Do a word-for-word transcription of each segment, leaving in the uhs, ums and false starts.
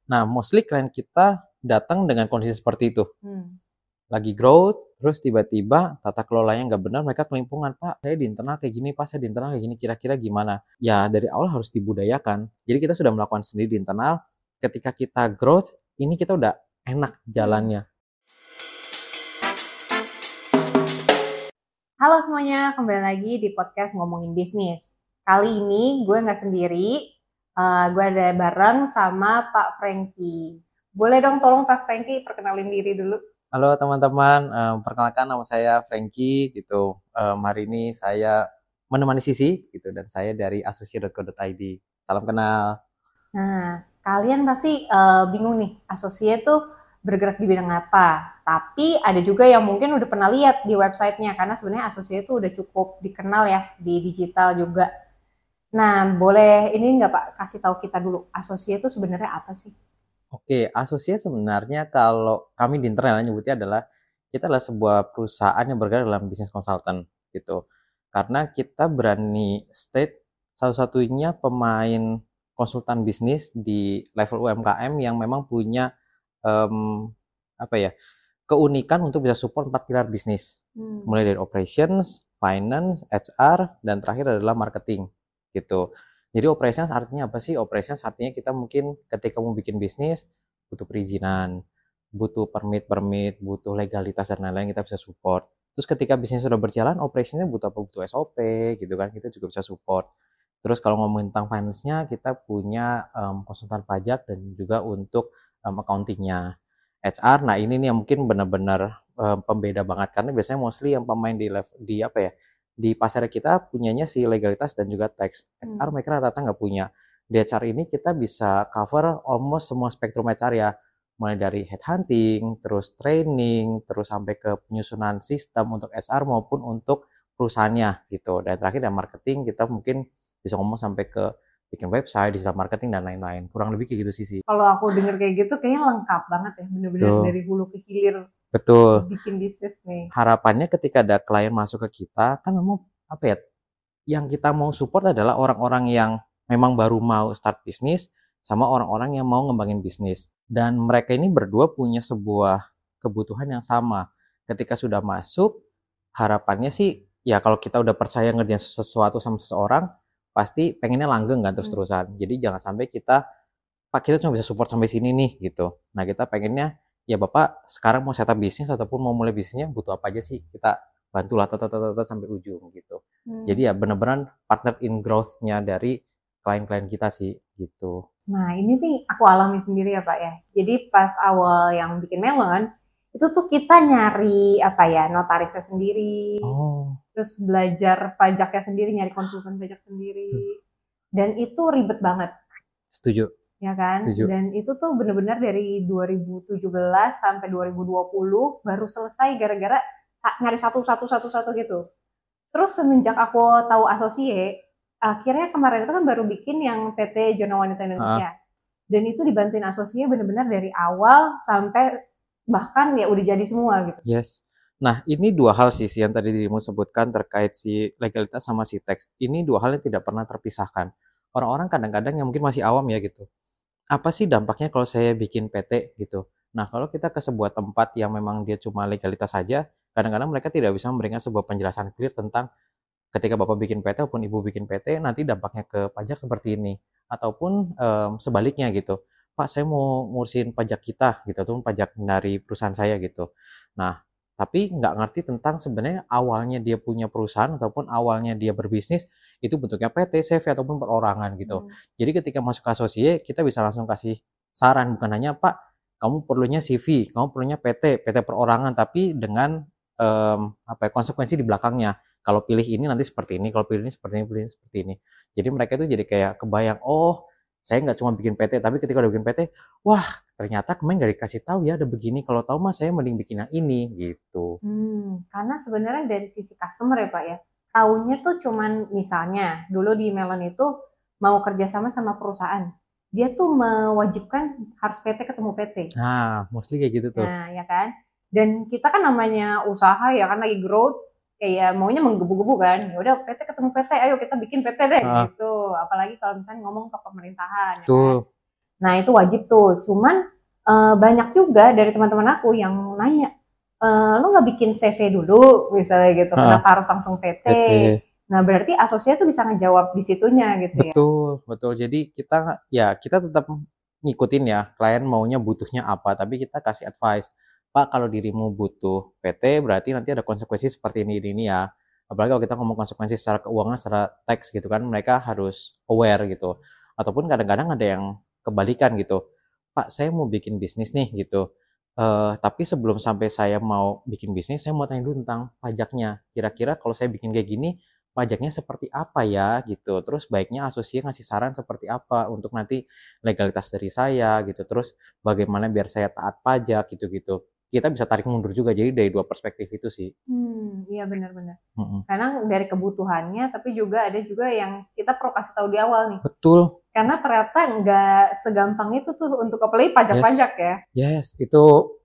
Nah, mostly klien kita datang dengan kondisi seperti itu. Hmm. Lagi growth, terus tiba-tiba tata kelolanya nggak benar, mereka kelimpungan, Pak, saya di internal kayak gini, Pak, saya di internal kayak gini, kira-kira gimana? Ya, dari awal harus dibudayakan. Jadi kita sudah melakukan sendiri di internal, ketika kita growth, ini kita udah enak jalannya. Halo semuanya, kembali lagi di podcast Ngomongin Bisnis. Kali ini gue nggak sendiri, uh, gue ada bareng sama Pak Franky. Boleh dong tolong Pak Franky perkenalin diri dulu. Halo teman-teman, um, perkenalkan nama saya Franky gitu. Um, hari ini saya menemani Sisi gitu dan saya dari associate dot co dot i d. Salam kenal. Nah, kalian pasti uh, bingung nih, associate tuh bergerak di bidang apa? Tapi ada juga yang mungkin udah pernah lihat di websitenya karena sebenarnya associate tuh udah cukup dikenal ya di digital juga. Nah, boleh ini nggak Pak kasih tahu kita dulu associate tuh sebenarnya apa sih? Oke, associate sebenarnya kalau kami di internal nyebutnya adalah kita adalah sebuah perusahaan yang bergerak dalam bisnis konsultan gitu. Karena kita berani state satu-satunya pemain konsultan bisnis di level U M K M yang memang punya um, apa ya keunikan untuk bisa support empat pilar bisnis, hmm. mulai dari operations, finance, H R, dan terakhir adalah marketing gitu. Jadi operations artinya apa sih? Operations artinya kita mungkin ketika mau bikin bisnis butuh perizinan, butuh permit-permit, butuh legalitas dan lain-lain, kita bisa support. Terus ketika bisnis sudah berjalan, operasinya butuh apa? Butuh S O P gitu kan, kita juga bisa support. Terus kalau ngomongin tentang finance-nya, kita punya um, konsultan pajak dan juga untuk um, accounting-nya. H R, nah ini nih yang mungkin benar-benar um, pembeda banget karena biasanya mostly yang pemain di level di apa ya di pasar kita punyanya si legalitas dan juga tax. H R mereka rata-rata nggak punya. Di H R ini kita bisa cover almost semua spektrum H R ya, mulai dari headhunting, terus training, terus sampai ke penyusunan sistem untuk H R maupun untuk perusahaannya gitu. Dan terakhir dan marketing kita mungkin bisa ngomong sampai ke bikin website, digital marketing dan lain-lain. Kurang lebih kayak gitu sih sih. Kalau aku denger kayak gitu kayaknya lengkap banget ya, bener-bener dari hulu ke hilir. Betul. Bikin bisnis nih. Harapannya ketika ada klien masuk ke kita, kan memang apa ya, yang kita mau support adalah orang-orang yang memang baru mau start bisnis, sama orang-orang yang mau ngembangin bisnis. Dan mereka ini berdua punya sebuah kebutuhan yang sama. Ketika sudah masuk, harapannya sih, ya kalau kita udah percaya ngerjain sesuatu sama seseorang, pasti pengennya langgeng kan terus-terusan. Jadi jangan sampai kita, Pak kita cuma bisa support sampai sini nih gitu. Nah kita pengennya, ya Bapak sekarang mau setup bisnis ataupun mau mulai bisnisnya butuh apa aja sih, kita bantulah tata-tata sampai ujung gitu. Hmm. Jadi ya benar-benar partner in growth-nya dari klien-klien kita sih gitu. Nah ini nih aku alami sendiri ya Pak ya. Jadi pas awal yang bikin Melon, itu tuh kita nyari apa ya, notarisnya sendiri, oh. terus belajar pajaknya sendiri, nyari konsultan pajak sendiri. Tuh. Dan itu ribet banget. Setuju. Ya kan? Setuju. Dan itu tuh benar-benar dari dua ribu tujuh belas sampai dua ribu dua puluh baru selesai gara-gara nyari satu-satu-satu-satu gitu. Terus semenjak aku tahu Associate, akhirnya kemarin itu kan baru bikin yang P T Zona Wanita Indonesia. Ha? Dan itu dibantuin Associate benar-benar dari awal sampai bahkan ya udah jadi semua gitu. Yes. Nah, ini dua hal sih yang tadi dirimu sebutkan terkait si legalitas sama si teks. Ini dua hal yang tidak pernah terpisahkan. Orang-orang kadang-kadang yang mungkin masih awam ya gitu. Apa sih dampaknya kalau saya bikin P T gitu? Nah, kalau kita ke sebuah tempat yang memang dia cuma legalitas saja, kadang-kadang mereka tidak bisa memberikan sebuah penjelasan clear tentang ketika Bapak bikin P T ataupun Ibu bikin P T, nanti dampaknya ke pajak seperti ini. Ataupun um, sebaliknya gitu. Pak, saya mau ngurusin pajak kita gitu, ataupun pajak dari perusahaan saya gitu. Nah, tapi nggak ngerti tentang sebenarnya awalnya dia punya perusahaan ataupun awalnya dia berbisnis, itu bentuknya P T, C V, ataupun perorangan gitu. Hmm. Jadi ketika masuk ke asosiasi, kita bisa langsung kasih saran, bukan hanya, Pak, kamu perlunya C V, kamu perlunya P T, P T perorangan, tapi dengan um, apa ya, konsekuensi di belakangnya. Kalau pilih ini nanti seperti ini, kalau pilih ini seperti ini, pilih ini seperti ini. Jadi mereka itu jadi kayak kebayang, oh saya nggak cuma bikin P T, tapi ketika udah bikin P T, wah ternyata kemarin nggak dikasih tahu ya ada begini. Kalau tahu mah saya mending bikin yang ini gitu. Hmm, karena sebenarnya dari sisi customer ya Pak ya, tahunya tuh cuman misalnya dulu di Melon itu mau kerjasama sama perusahaan, dia tuh mewajibkan harus P T ketemu P T. Nah, mostly kayak gitu tuh. Nah, ya kan. Dan kita kan namanya usaha ya kan lagi growth, kayak maunya menggebu-gebu kan. Ya udah P T ketemu P T, ayo kita bikin P T deh uh. gitu. Apalagi kalau misalnya ngomong ke pemerintahan. Tuh. Ya kan? Nah itu wajib tuh, cuman uh, banyak juga dari teman-teman aku yang nanya, e, lo nggak bikin C V dulu misalnya gitu, Heeh, kenapa harus langsung P T? P T. Nah berarti asosiat tuh bisa ngejawab di situnya gitu ya? Betul, betul. Jadi kita ya kita tetap ngikutin ya, klien maunya butuhnya apa, tapi kita kasih advice. Pak, kalau dirimu butuh P T, berarti nanti ada konsekuensi seperti ini, ini, ini ya. Apalagi kalau kita ngomong konsekuensi secara keuangan, secara teks gitu kan, mereka harus aware gitu. Ataupun kadang-kadang ada yang kebalikan gitu. Pak, saya mau bikin bisnis nih gitu. Eh, tapi sebelum sampai saya mau bikin bisnis, saya mau tanya dulu tentang pajaknya. Kira-kira kalau saya bikin kayak gini, pajaknya seperti apa ya gitu. Terus baiknya asosiasi ngasih saran seperti apa untuk nanti legalitas dari saya gitu. Terus bagaimana biar saya taat pajak gitu-gitu. Kita bisa tarik mundur juga, jadi dari dua perspektif itu sih. Hmm, iya benar-benar. Mm-mm. Karena dari kebutuhannya, tapi juga ada juga yang kita perlu kasih tahu di awal nih. Betul. Karena ternyata nggak segampang itu tuh untuk apply pajak-pajak Yes. ya. Yes, itu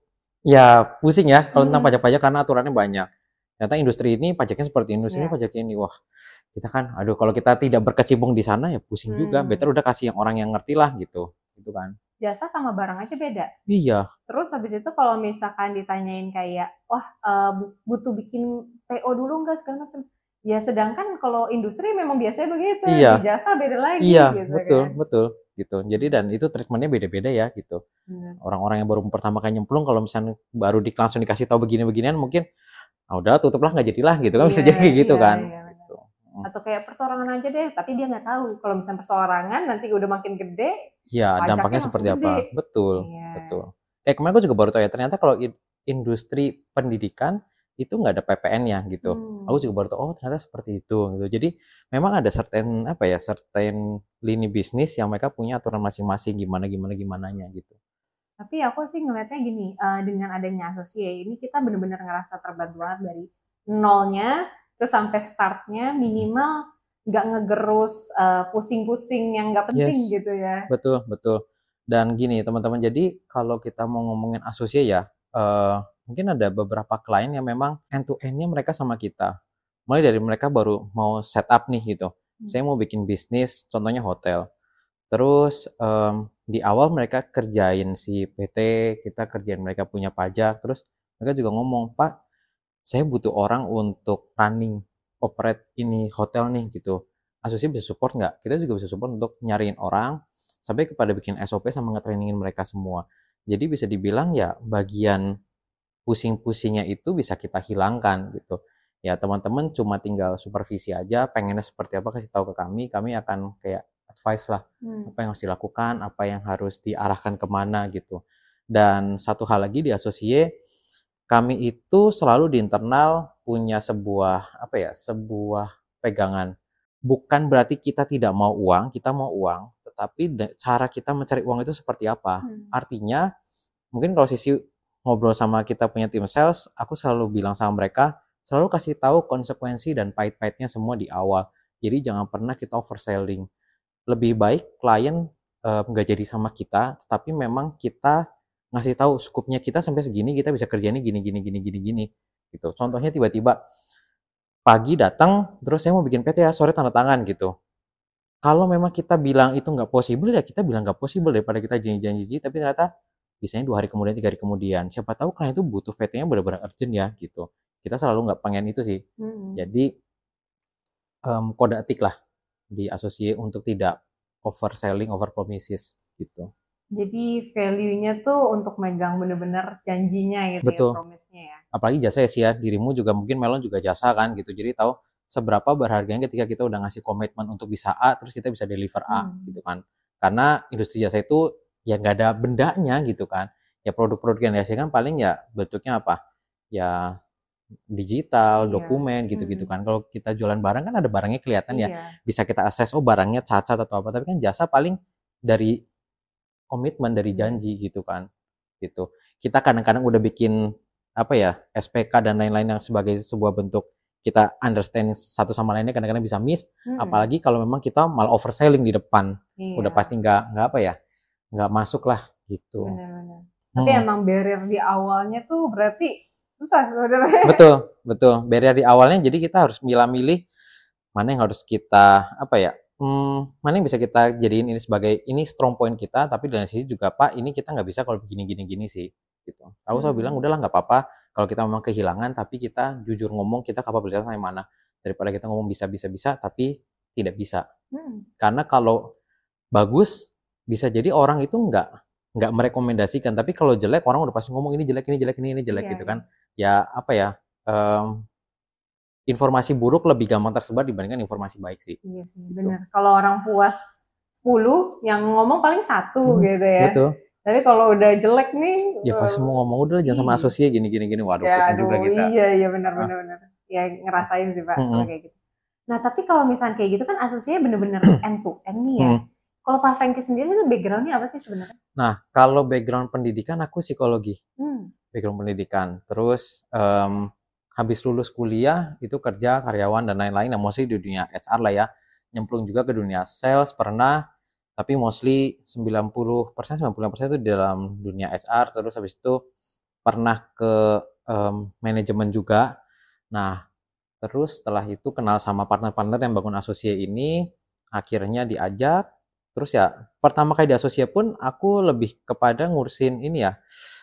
ya pusing ya kalau tentang Hmm. pajak-pajak karena aturannya banyak. Ternyata industri ini pajaknya seperti industri ini Iya. pajaknya ini. Wah, kita kan aduh kalau kita tidak berkecimpung di sana ya pusing juga. Hmm. Better udah kasih yang orang yang ngerti lah gitu. Gitu kan. Jasa sama barang aja beda. Iya. Terus habis itu kalau misalkan ditanyain kayak, wah uh, butuh bikin P O dulu nggak segala macam. Ya sedangkan kalau industri memang biasanya begitu, Iya. di jasa beda lagi Iya, gitu betul, kan. betul gitu. Jadi dan itu treatmentnya beda-beda ya gitu. Hmm. Orang-orang yang baru pertama kali nyemplung kalau misalnya baru di, langsung dikasih tahu begini-beginian mungkin ah udah tutuplah nggak jadilah gitu kan, Iya, bisa jadi kayak gitu iya, kan. iya, Gitu. Atau kayak persorangan aja deh, tapi dia nggak tahu kalau misalnya persorangan nanti udah makin gede, Ya, pajaknya dampaknya langsung seperti gede. apa? Betul, Iya. betul. Eh kemarin aku juga baru tahu ya, ternyata kalau in- industri pendidikan itu nggak ada P P N-nya gitu. Hmm. Aku juga baru tahu, oh ternyata seperti itu gitu. Jadi memang ada certain apa ya, certain lini bisnis yang mereka punya aturan masing-masing gimana gimana gimananya gitu. Tapi aku sih ngelihatnya gini, uh, dengan adanya asosiasi ini kita benar-benar ngerasa terbantu banget dari nolnya terus sampai startnya minimal nggak ngegerus uh, pusing-pusing yang nggak penting Yes, gitu ya. betul, betul. Dan gini teman-teman, jadi kalau kita mau ngomongin asosiasi ya, uh, mungkin ada beberapa klien yang memang end to end-nya mereka sama kita. Mulai dari mereka baru mau setup nih gitu. Hmm. Saya mau bikin bisnis, contohnya hotel. Terus um, di awal mereka kerjain si P T, kita kerjain mereka punya pajak. Terus mereka juga ngomong, Pak, saya butuh orang untuk running, operate ini hotel nih gitu. Asosiasi bisa support nggak? Kita juga bisa support untuk nyariin orang, sampai kepada bikin S O P sama nge-trainingin mereka semua. Jadi bisa dibilang ya bagian pusing-pusingnya itu bisa kita hilangkan gitu. Ya teman-teman cuma tinggal supervisi aja, pengennya seperti apa kasih tahu ke kami, kami akan kayak advice lah, Hmm. apa yang harus dilakukan, apa yang harus diarahkan kemana gitu. Dan satu hal lagi di asosiasi, kami itu selalu di internal punya sebuah apa ya, sebuah pegangan. Bukan berarti kita tidak mau uang, kita mau uang, tetapi cara kita mencari uang itu seperti apa. Hmm. Artinya mungkin kalau sisi ngobrol sama kita punya tim sales, aku selalu bilang sama mereka, selalu kasih tahu konsekuensi dan pahit-pahitnya semua di awal. Jadi jangan pernah kita overselling. Lebih baik klien nggak uh, jadi sama kita, tapi memang kita ngasih tahu skupnya kita sampai segini, kita bisa kerjainnya gini gini gini gini gini gitu. Contohnya tiba-tiba pagi datang, terus saya mau bikin P T ya, sore tanda tangan gitu. Kalau memang kita bilang itu nggak possible ya kita bilang nggak possible daripada kita janji-janji, tapi ternyata biasanya dua hari kemudian, tiga hari kemudian. Siapa tahu klien itu butuh P T-nya benar-benar urgent ya gitu. Kita selalu nggak pengen itu sih. Hmm. Jadi um, kode etik lah di asosiasi untuk tidak overselling, over promises gitu. Jadi value-nya tuh untuk megang bener-bener janjinya gitu. Betul. Ya, promise-nya ya. Apalagi jasa ya sih ya, dirimu juga mungkin Melon juga jasa kan gitu. Jadi tahu seberapa berharganya ketika kita udah ngasih komitmen untuk bisa A, terus kita bisa deliver A hmm. gitu kan. Karena industri jasa itu ya nggak ada bendanya gitu kan. Ya produk-produk yang dihasilkan paling ya bentuknya apa? Ya digital, iya. dokumen gitu-gitu kan. Kalau kita jualan barang kan ada barangnya kelihatan iya. ya. Bisa kita akses, oh barangnya cacat atau apa. Tapi kan jasa paling dari komitmen, dari janji gitu kan. Gitu. Kita kadang-kadang udah bikin apa ya, S P K dan lain-lain yang sebagai sebuah bentuk kita understand satu sama lainnya kadang-kadang bisa miss. Hmm. Apalagi kalau memang kita malah overselling di depan. Iya. Udah pasti nggak nggak apa ya, nggak masuk lah gitu. Benar-benar. Hmm. Tapi emang barrier di awalnya tuh berarti susah sebenarnya. Betul, betul. Barrier di awalnya jadi kita harus milah-milih mana yang harus kita apa ya, hmm, mana yang bisa kita jadiin ini sebagai ini strong point kita, tapi dari sisi juga Pak ini kita nggak bisa kalau begini gini gini sih gitu. Aku selalu bilang Hmm. udahlah nggak apa-apa kalau kita memang kehilangan tapi kita jujur ngomong kita kapabilitasnya yang mana daripada kita ngomong bisa bisa bisa tapi tidak bisa. Hmm. Karena kalau bagus bisa jadi orang itu nggak nggak merekomendasikan tapi kalau jelek orang udah pasti ngomong ini jelek ini jelek ini ini jelek Iya, gitu iya. kan. Ya apa ya? em, informasi buruk lebih gampang tersebar dibandingkan informasi baik sih. Iya sih, Gitu. benar. Kalau orang puas sepuluh, yang ngomong paling satu Hmm, gitu ya. betul. Tapi kalau udah jelek nih, Ya pasti eh, mau ngomong udah jangan sama iya. asosiasi gini gini gini. Waduh Ya, pusing juga aduh, kita. iya, iya, benar, Ah, benar, benar. Ya, ngerasain sih, Pak, kalau mm-mm. kayak gitu. Nah, tapi kalau misalnya kayak gitu kan asosiasinya bener-bener end to end nih ya. Hmm. Kalau Pak Franky sendiri itu background-nya apa sih sebenarnya? Nah, kalau background pendidikan aku psikologi. Hmm. Background pendidikan. Terus em, habis lulus kuliah itu kerja karyawan dan lain-lain. Nah, mostly di dunia H R lah ya. Nyemplung juga ke dunia sales pernah. Tapi mostly sembilan puluh persen, sembilan puluh lima persen itu di dalam dunia H R. Terus habis itu pernah ke em, manajemen juga. Nah, terus setelah itu kenal sama partner-partner yang bangun asosiasi ini. Akhirnya diajak. Terus ya pertama kali di asosiasi pun aku lebih kepada ngurusin ini ya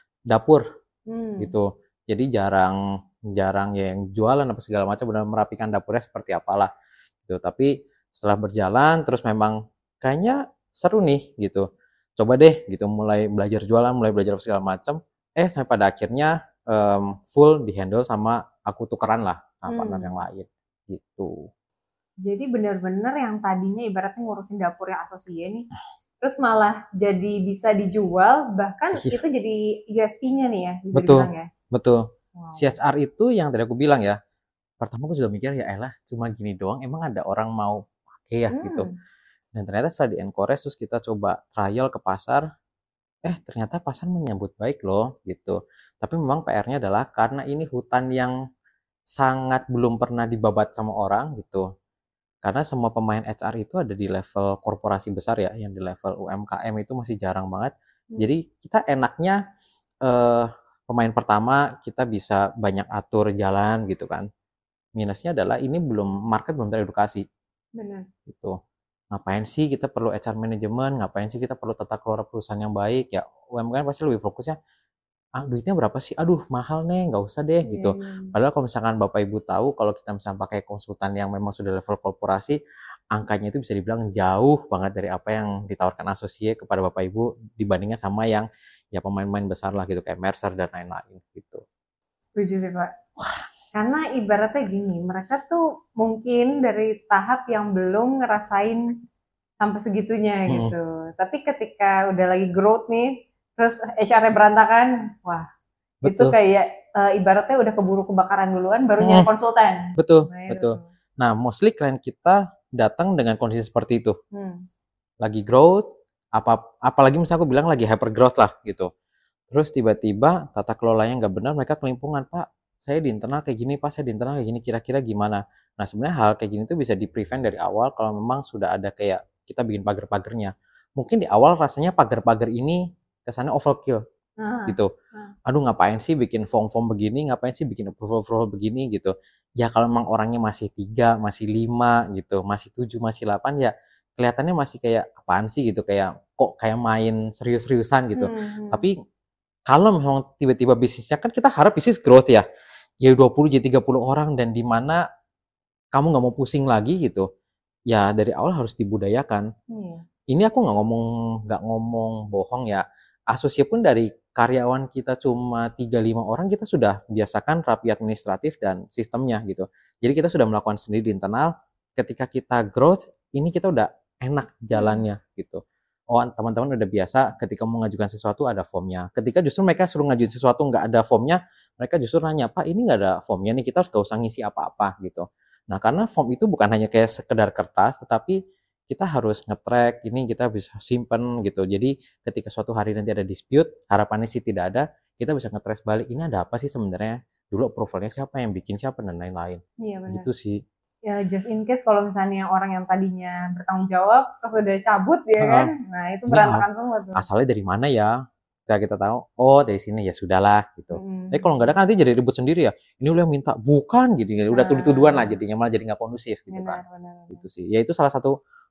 dapur Hmm. gitu. Jadi jarang jarang yang jualan apa segala macam benar merapikan dapurnya seperti apalah gitu. Tapi setelah berjalan terus memang kayaknya seru nih gitu. Coba deh gitu mulai belajar jualan, mulai belajar apa segala macam. Eh sampai pada akhirnya em, full dihandle sama aku tukeran lah sama partner Hmm. yang lain gitu. Jadi benar-benar yang tadinya ibaratnya ngurusin dapur yang asosiasi nih, terus malah jadi bisa dijual, bahkan Iya, itu jadi U S P-nya nih ya, bisa betul, dibilang ya. betul. Wow. C H R itu yang tadi aku bilang ya. Pertama aku juga mikir ya elah cuma gini doang emang ada orang mau pakai ya gitu. Hmm. Dan ternyata setelah di encourage terus kita coba trial ke pasar, eh ternyata pasar menyambut baik loh gitu. Tapi memang P R-nya adalah karena ini hutan yang sangat belum pernah dibabat sama orang gitu. Karena semua pemain H R itu ada di level korporasi besar ya, yang di level U M K M itu masih jarang banget. Hmm. Jadi kita enaknya eh, pemain pertama kita bisa banyak atur jalan gitu kan. Minusnya adalah ini belum market belum teredukasi Benar. gitu. Ngapain sih kita perlu H R manajemen, ngapain sih kita perlu tata kelola perusahaan yang baik ya U M K M pasti lebih fokusnya ah duitnya berapa sih aduh mahal nih nggak usah deh Iya, gitu. iya. Padahal kalau misalkan Bapak Ibu tahu kalau kita misalnya pakai konsultan yang memang sudah level korporasi angkanya itu bisa dibilang jauh banget dari apa yang ditawarkan asosiasi kepada Bapak Ibu dibandingkan sama yang ya pemain-pemain besar lah gitu kayak Mercer dan lain-lain gitu. Setuju sih Pak. Karena ibaratnya gini, mereka tuh mungkin dari tahap yang belum ngerasain sampai segitunya Hmm, gitu. Tapi ketika udah lagi growth nih, terus H R-nya berantakan, wah itu betul. kayak eh, ibaratnya udah keburu kebakaran duluan, baru nyari Hmm, konsultan. betul, Nah, itu. betul. Nah, mostly klien kita datang dengan kondisi seperti itu. Hmm. Lagi growth, apa apalagi misalnya aku bilang lagi hyper growth lah gitu. Terus tiba-tiba tata kelolanya nggak benar, mereka kelimpungan, Pak. Saya di internal kayak gini, Pak. Saya di internal kayak gini. Kira-kira gimana? Nah, sebenarnya hal kayak gini tuh bisa di-prevent dari awal kalau memang sudah ada kayak kita bikin pagar-pagarnya. Mungkin di awal rasanya pagar-pagar ini kesannya overkill Nah, gitu. nah. Aduh ngapain sih bikin form-form begini, ngapain sih bikin approval-approval begini gitu. Ya kalau memang orangnya masih tiga, masih lima gitu, masih tujuh, masih delapan ya kelihatannya masih kayak apaan sih gitu, kayak kok kayak main serius-seriusan gitu. Hmm, hmm. Tapi kalau memang tiba-tiba bisnisnya kan kita harap bisnis growth ya. Jadi dua puluh jadi tiga puluh orang dan di mana kamu nggak mau pusing lagi gitu. Ya dari awal harus dibudayakan. Iya. Ini aku nggak ngomong nggak ngomong bohong ya. Asosiasi pun dari karyawan kita cuma tiga lima orang kita sudah biasakan rapi administratif dan sistemnya gitu. Jadi kita sudah melakukan sendiri di internal. Ketika kita growth, ini kita udah enak jalannya gitu. Oh teman-teman udah biasa ketika mau mengajukan sesuatu ada formnya. Ketika justru mereka suruh ngajuin sesuatu nggak ada formnya, mereka justru nanya, Pak ini nggak ada formnya nih, kita harus gak usah ngisi apa-apa gitu. Nah karena form itu bukan hanya kayak sekedar kertas, tetapi kita harus nge-track, ini kita bisa simpen gitu. Jadi ketika suatu hari nanti ada dispute, harapannya sih tidak ada, kita bisa nge-trace balik, ini ada apa sih sebenarnya? Dulu approvalnya siapa, yang bikin siapa, dan lain-lain. Iya benar. Gitu sih. Ya just in case kalau misalnya orang yang tadinya bertanggung jawab, terus udah cabut ya Heeh. kan, nah itu Ini berantakan semua tuh. asalnya dari mana ya? Ketika kita tahu, oh dari sini ya sudahlah gitu. Hmm. Tapi kalau nggak ada kan nanti jadi ribut sendiri ya. Ini lu yang minta, bukan gitu. Udah tuduh-tuduhan lah jadinya malah jadi nggak kondusif gitu Benar, kan. benar, benar. Gitu sih. Ya itu salah satu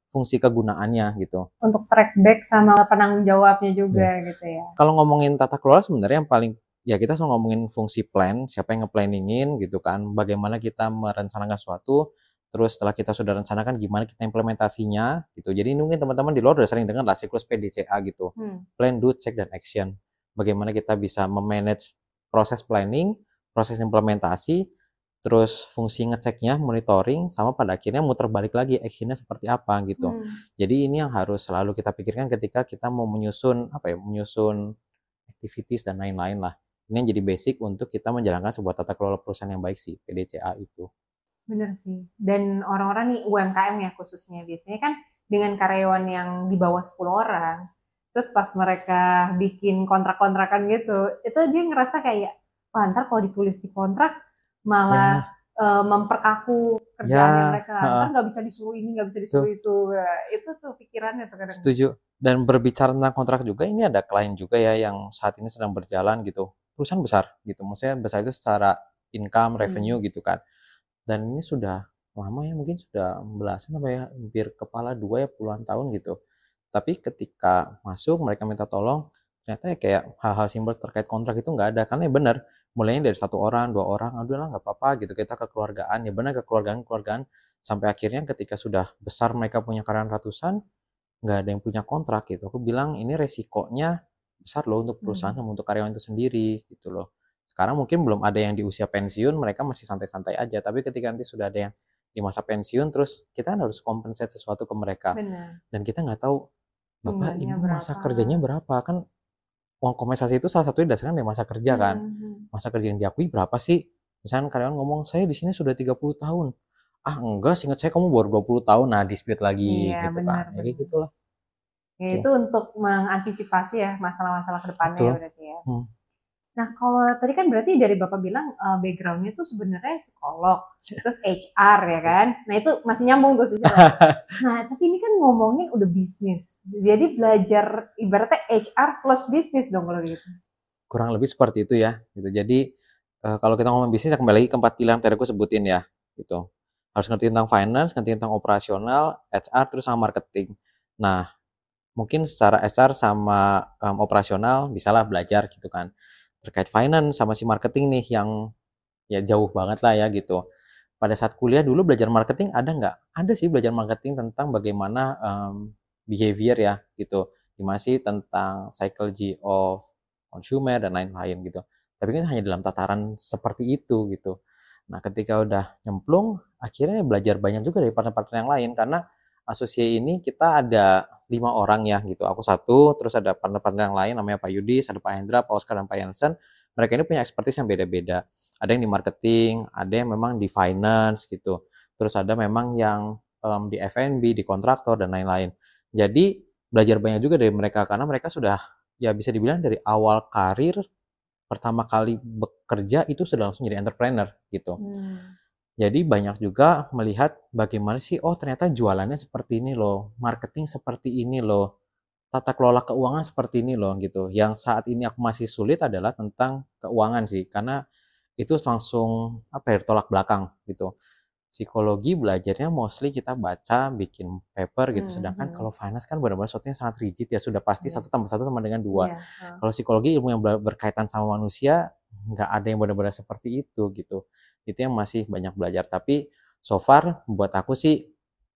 fungsi kegunaannya gitu. Untuk track back sama penanggung jawabnya juga Ya. gitu ya. Kalau ngomongin tata kelola sebenarnya yang paling ya kita selalu ngomongin fungsi plan, siapa yang nge-planningin gitu kan, bagaimana kita merencanakan sesuatu, terus setelah kita sudah rencanakan gimana kita implementasinya gitu. Jadi ini mungkin teman-teman di luar udah sering dengar lah siklus P D C A gitu. Hmm. Plan, do, check, dan action. Bagaimana kita bisa memanage proses planning, proses implementasi, terus fungsi ngeceknya, monitoring, sama pada akhirnya muter balik lagi actionnya seperti apa gitu. Hmm. Jadi ini yang harus selalu kita pikirkan ketika kita mau menyusun apa ya, menyusun activities dan lain-lain lah. Ini yang jadi basic untuk kita menjalankan sebuah tata kelola perusahaan yang baik sih, P D C A itu. Bener sih. Dan orang-orang nih U M K M ya khususnya, biasanya kan dengan karyawan yang di bawah sepuluh orang, terus pas mereka bikin kontrak-kontrakan gitu, itu dia ngerasa kayak, wah ntar kalau ditulis di kontrak malah Ya. uh, memperkaku kerjaannya Ya, mereka, heeh. ntar nggak bisa disuruh ini, nggak bisa disuruh itu. Ya, itu tuh pikirannya tuh kadang. Setuju. Dan berbicara tentang kontrak juga, ini ada klien juga ya yang saat ini sedang berjalan gitu. Perusahaan besar gitu, maksudnya besar itu secara income, revenue Hmm. gitu kan. Dan ini sudah lama ya, mungkin sudah belasan apa ya, hampir kepala dua ya, puluhan tahun gitu. Tapi ketika masuk mereka minta tolong, ternyata ya kayak hal-hal simpel terkait kontrak itu nggak ada. Karena ya benar, mulainya dari satu orang, dua orang, aduh lah nggak apa-apa gitu, kita kekeluargaan, ya benar kekeluargaan-keluargaan. Sampai akhirnya ketika sudah besar mereka punya karyawan ratusan, nggak ada yang punya kontrak gitu. Aku bilang ini resikonya besar loh untuk perusahaan Hmm. sama untuk karyawan itu sendiri gitu loh. Sekarang mungkin belum ada yang di usia pensiun, mereka masih santai-santai aja. Tapi ketika nanti sudah ada yang di masa pensiun, terus kita kan harus compensate sesuatu ke mereka. Benar. Dan kita nggak tahu, Bapak Jumlahnya Ibu masa berapa? kerjanya berapa? Kan uang kompensasi itu salah satunya dasarnya dari masa kerja kan. Hmm. Masa kerja yang diakui berapa sih? Misalnya karyawan ngomong, saya di sini sudah tiga puluh tahun. Ah enggak, seingat saya kamu baru dua puluh tahun. Nah dispute lagi Iya, gitu kan. Ya benar-benar. kayak gitulah. Ya, itu untuk mengantisipasi ya masalah-masalah ke depannya ya berarti ya. Hmm. Nah, kalau tadi kan berarti dari Bapak bilang uh, background-nya tuh sebenarnya psikolog, terus H R ya kan? Nah, itu masih nyambung tuh sebenarnya. Nah, tapi ini kan ngomongin udah bisnis. Jadi belajar ibaratnya H R plus bisnis dong kalau gitu. Kurang lebih seperti itu ya. Gitu. Jadi uh, kalau kita ngomong bisnis, kembali lagi ke empat pilar yang tadi aku sebutin ya. Gitu. Harus ngerti tentang finance, ngerti tentang operasional, H R, terus sama marketing. Nah, mungkin secara H R sama um, operasional bisalah belajar gitu kan. Terkait finance sama si marketing nih yang ya jauh banget lah ya gitu. Pada saat kuliah dulu belajar marketing ada nggak? Ada sih belajar marketing tentang bagaimana um, behavior ya gitu. Masih tentang psychology of consumer dan lain-lain gitu. Tapi kan hanya dalam tataran seperti itu gitu. Nah ketika udah nyemplung, akhirnya belajar banyak juga dari partner-partner yang lain karena asosiasi ini kita ada lima orang ya gitu. Aku satu, terus ada partner-partner yang lain namanya Pak Yudis, ada Pak Hendra, Pak Oscar, dan Pak Yansen. Mereka ini punya expertise yang beda-beda. Ada yang di marketing, ada yang memang di finance gitu. Terus ada memang yang um, di F and B, di kontraktor, dan lain-lain. Jadi belajar banyak juga dari mereka karena mereka sudah ya bisa dibilang dari awal karir pertama kali bekerja itu sudah langsung jadi entrepreneur gitu. Hmm. Jadi banyak juga melihat bagaimana sih, oh ternyata jualannya seperti ini loh, marketing seperti ini loh, tata kelola keuangan seperti ini loh gitu. Yang saat ini aku masih sulit adalah tentang keuangan sih, karena itu langsung apa ya, tolak belakang gitu. Psikologi belajarnya mostly kita baca, bikin paper gitu. Sedangkan hmm. kalau finance kan benar-benar sesuatu yang sangat rigid ya, sudah pasti satu yeah. tambah satu sama dengan dua. Yeah. Uh. Kalau psikologi ilmu yang berkaitan sama manusia, nggak ada yang benar-benar seperti itu gitu. Itu yang masih banyak belajar. Tapi so far buat aku sih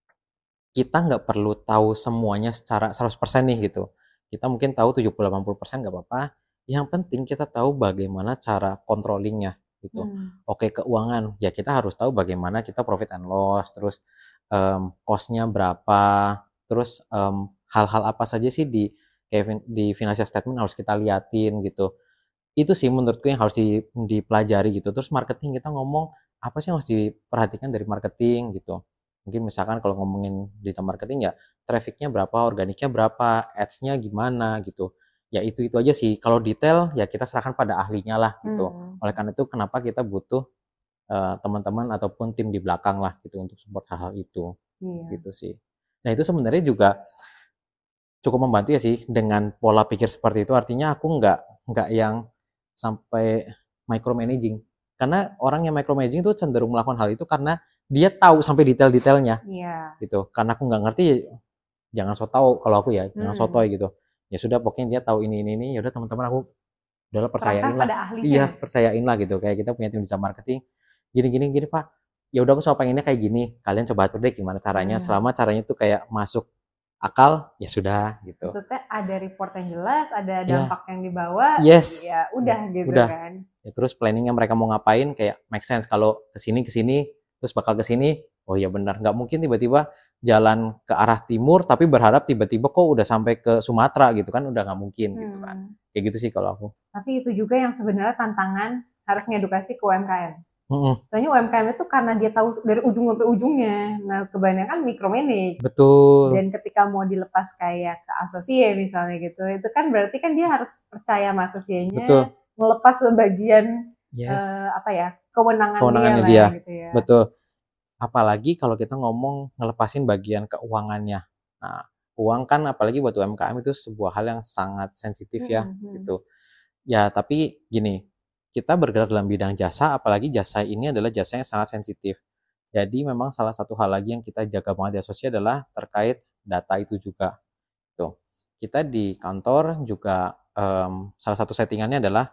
kita nggak perlu tahu semuanya secara seratus persen nih gitu. Kita mungkin tahu tujuh puluh sampai delapan puluh persen nggak apa-apa. Yang penting kita tahu bagaimana cara controllingnya gitu. Hmm. Oke, keuangan ya kita harus tahu bagaimana kita profit and loss, terus um, cost-nya berapa, terus um, hal-hal apa saja sih di kayak di financial statement harus kita liatin gitu. Itu sih menurutku yang harus di, dipelajari gitu. Terus marketing kita ngomong apa sih yang harus diperhatikan dari marketing gitu. Mungkin misalkan kalau ngomongin digital marketing ya trafficnya berapa, organiknya berapa, ads-nya gimana gitu. Ya itu-itu aja sih. Kalau detail ya kita serahkan pada ahlinya lah gitu. Hmm. Oleh karena itu kenapa kita butuh uh, teman-teman ataupun tim di belakang lah gitu untuk support hal-hal itu. Iya. Gitu sih. Nah itu sebenarnya juga cukup membantu ya sih dengan pola pikir seperti itu. Artinya aku nggak nggak yang sampai micromanaging. Karena orang yang micromanaging itu cenderung melakukan hal itu karena dia tahu sampai detail-detailnya. Iya. Gitu. Karena aku nggak ngerti jangan so tau kalau aku ya, jangan Hmm. sotoy gitu. Ya sudah pokoknya dia tahu ini ini ini, ya udah teman-teman aku udahlah percayain Serahkan lah. pada ahlinya. Iya, percayain lah gitu. Kayak kita punya tim digital marketing, gini gini gini Pak. Ya udah aku cuma pengennya kayak gini. Kalian coba atur deh gimana caranya. Hmm. Selama caranya tuh kayak masuk akal, ya sudah gitu. Maksudnya ada report yang jelas, ada Iya. dampak yang dibawa, Yes. ya udah gitu Udah. kan. Ya, terus planningnya mereka mau ngapain kayak make sense. Kalau kesini kesini terus bakal kesini, oh ya benar. Nggak mungkin tiba-tiba jalan ke arah timur tapi berharap tiba-tiba kok udah sampai ke Sumatera gitu kan, udah nggak mungkin gitu kan. Hmm. Kayak gitu sih kalau aku. Tapi itu juga yang sebenarnya tantangan harus ngedukasi ke U M K M. Mm-mm. Soalnya U M K M itu karena dia tahu dari ujung sampai ujungnya. Nah, kebanyakan micromanage. Betul. Dan ketika mau dilepas kayak ke asosie misalnya gitu, itu kan berarti kan dia harus percaya sama asosienya, Betul. melepas sebagian Yes. eh, apa ya kewenangan Kewenangannya dia, dia. lah gitu ya. Betul. Apalagi kalau kita ngomong ngelepasin bagian keuangannya. Nah, uang kan apalagi buat U M K M itu sebuah hal yang sangat sensitif ya, Hmm. gitu. Ya, tapi gini, kita bergerak dalam bidang jasa, apalagi jasa ini adalah jasa yang sangat sensitif. Jadi memang salah satu hal lagi yang kita jaga banget di Asosia adalah terkait data itu juga. Tuh. Kita di kantor juga um, salah satu settingannya adalah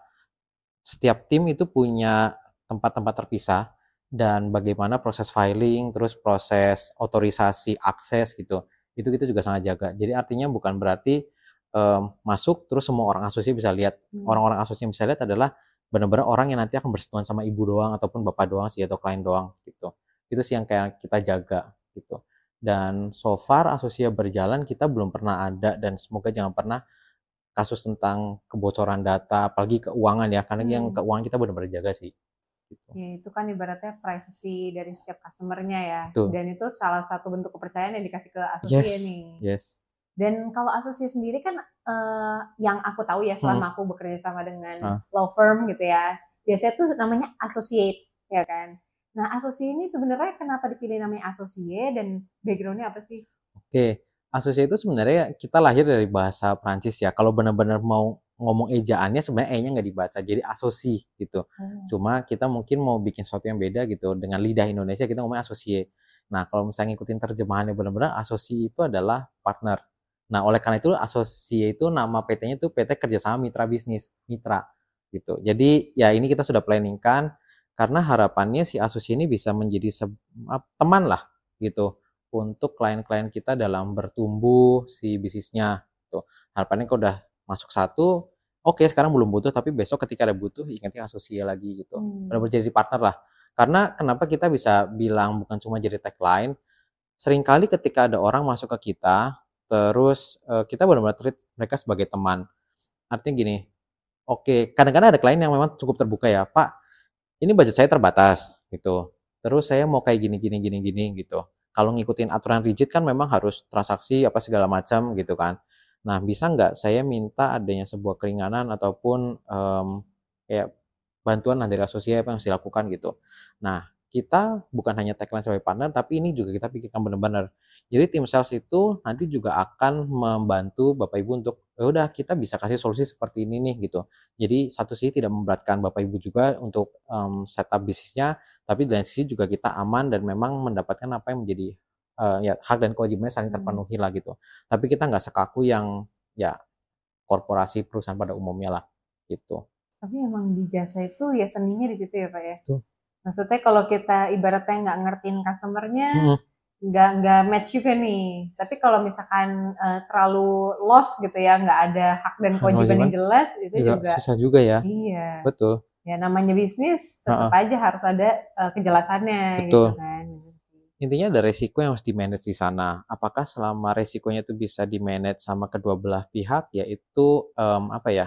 setiap tim itu punya tempat-tempat terpisah dan bagaimana proses filing, terus proses otorisasi akses gitu. Itu kita juga sangat jaga. Jadi artinya bukan berarti um, masuk terus semua orang asosiasi bisa lihat. Hmm. Orang-orang asosiasi yang bisa lihat adalah benar-benar orang yang nanti akan bersentuhan sama ibu doang ataupun bapak doang sih atau klien doang gitu. Itu sih yang kayak kita jaga gitu. Dan so far asosiasi berjalan kita belum pernah ada dan semoga jangan pernah kasus tentang kebocoran data apalagi keuangan ya karena Hmm. yang keuangan kita benar-benar jaga sih. Gitu. Ya itu kan ibaratnya privacy dari setiap customernya ya. Betul. Dan itu salah satu bentuk kepercayaan yang dikasih ke asosiasi Yes. nih. Yes. Dan kalau asosiasi sendiri kan eh, yang aku tahu ya selama Hmm. aku bekerja sama dengan Ah. law firm gitu ya, biasanya tuh namanya associate ya kan. Nah asosiasi ini sebenarnya kenapa dipilih namanya associate dan backgroundnya apa sih? Oke, associate itu sebenarnya kita lahir dari bahasa Prancis ya. Kalau benar-benar mau ngomong ejaannya sebenarnya E-nya nggak dibaca, jadi asosi gitu. Hmm. Cuma kita mungkin mau bikin sesuatu yang beda gitu. Dengan lidah Indonesia kita ngomongnya associate. Nah, kalau misalnya ngikutin terjemahannya benar-benar, asosi itu adalah partner. Nah, oleh karena itu associate itu nama P T-nya itu P T Kerjasama Mitra Bisnis, mitra gitu. Jadi ya ini kita sudah planningkan karena harapannya si associate ini bisa menjadi se- teman lah gitu untuk klien-klien kita dalam bertumbuh si bisnisnya. Tuh. Harapannya kalau udah masuk satu, oke okay, sekarang belum butuh, tapi besok ketika ada butuh, ingatnya asosiasi lagi gitu. Hmm. Benar-benar jadi partner lah. Karena kenapa kita bisa bilang bukan cuma jadi tagline, seringkali ketika ada orang masuk ke kita, terus uh, kita benar-benar treat mereka sebagai teman. Artinya gini, oke, okay, kadang-kadang ada klien yang memang cukup terbuka ya, Pak, ini budget saya terbatas gitu. Terus saya mau kayak gini gini gini gini gitu. Kalau ngikutin aturan rigid kan memang harus transaksi apa segala macam gitu kan. Nah, bisa nggak saya minta adanya sebuah keringanan ataupun um, kayak bantuan lah dari asosiasi apa yang harus dilakukan gitu. Nah, kita bukan hanya tagline sebagai partner, tapi ini juga kita pikirkan benar-benar. Jadi tim sales itu nanti juga akan membantu Bapak Ibu untuk, ya udah kita bisa kasih solusi seperti ini nih gitu. Jadi satu sisi tidak memberatkan Bapak Ibu juga untuk um, setup bisnisnya, tapi di lain sisi juga kita aman dan memang mendapatkan apa yang menjadi uh, ya hak dan kewajibannya saling terpenuhi lah gitu. Tapi kita nggak sekaku yang ya korporasi perusahaan pada umumnya lah gitu. Tapi emang di jasa itu ya seninya di situ ya Pak ya. Tuh. Maksudnya kalau kita ibaratnya nggak ngertiin customernya, Hmm. nggak nggak match juga nih. Tapi kalau misalkan uh, terlalu lost gitu ya, nggak ada hak dan kewajiban yang jelas, itu juga, juga susah juga ya. Iya. Betul. Ya namanya bisnis, tetap Uh-uh. aja harus ada uh, kejelasannya. Betul. Gitu kan. Intinya ada resiko yang harus di-manage di sana. Apakah selama resikonya itu bisa di-manage sama kedua belah pihak, ya itu um, apa ya?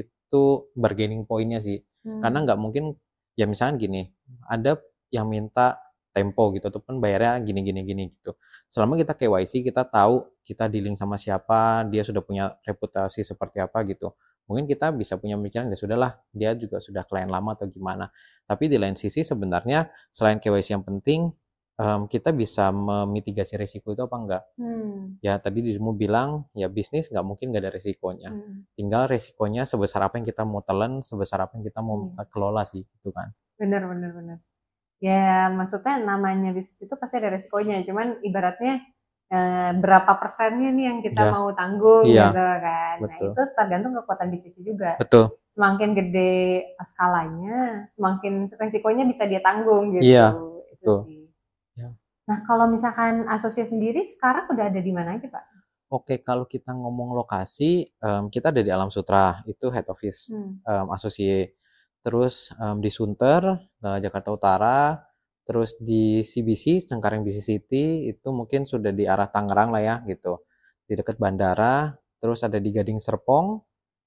Itu bargaining point-nya sih. Hmm. Karena nggak mungkin, ya misalnya gini, ada yang minta tempo gitu, ataupun bayarnya gini-gini gini gitu. Selama kita K Y C, kita tahu kita dealing sama siapa, dia sudah punya reputasi seperti apa gitu. Mungkin kita bisa punya pemikiran, ya sudahlah, dia juga sudah klien lama atau gimana. Tapi di lain sisi sebenarnya, selain K Y C yang penting, Um, kita bisa memitigasi risiko itu apa enggak? Hmm. Ya tadi dirimu bilang ya bisnis nggak mungkin nggak ada risikonya. Hmm. Tinggal risikonya sebesar apa yang kita mau telan, sebesar apa yang kita mau hmm. kelola sih, gitu kan? Benar, benar, benar. Ya maksudnya namanya bisnis itu pasti ada risikonya. Cuman ibaratnya eh, berapa persennya nih yang kita Ya. mau tanggung Iya. gitu kan. Nah Betul. itu tergantung kekuatan bisnisnya juga. Betul. Semakin gede skalanya, semakin resikonya bisa dia tanggung gitu. Iya, Itu betul. sih. Ya. Nah kalau misalkan asosiasi sendiri sekarang udah ada di mana aja Pak? Oke, kalau kita ngomong lokasi, um, kita ada di Alam Sutra, itu head office Hmm. um, Associate. Terus um, di Sunter, uh, Jakarta Utara, terus di C B C, Cengkareng Business City, itu mungkin sudah di arah Tangerang lah ya, gitu. Di dekat bandara, terus ada di Gading Serpong,